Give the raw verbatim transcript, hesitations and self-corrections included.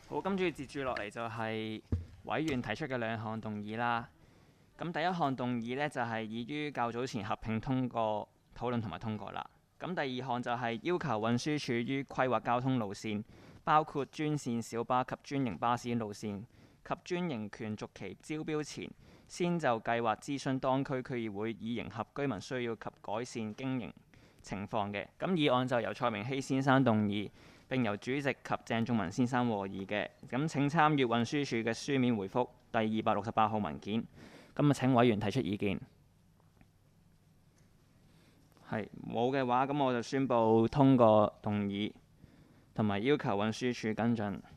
好，跟住接住落嚟就係委員提出嘅兩項動議啦。咁第一項動議呢，就係已於較早前合併通過討論同埋通過啦。咁第二項就係要求運輸署於規劃交通路線，包括專線小巴及專營巴士路線及專營權續期招標前，先就計劃諮詢當區區議會，以迎合居民需要及改善經營情況嘅。咁議案就由蔡明熙先生動議，並由主席及鄭仲文先生和議嘅。咁請參閱運輸署嘅書面回覆第二百六十八號文件。咁啊，請委員提出意見。係冇嘅話，咁我就宣布通過動議，同埋要求運輸署跟進。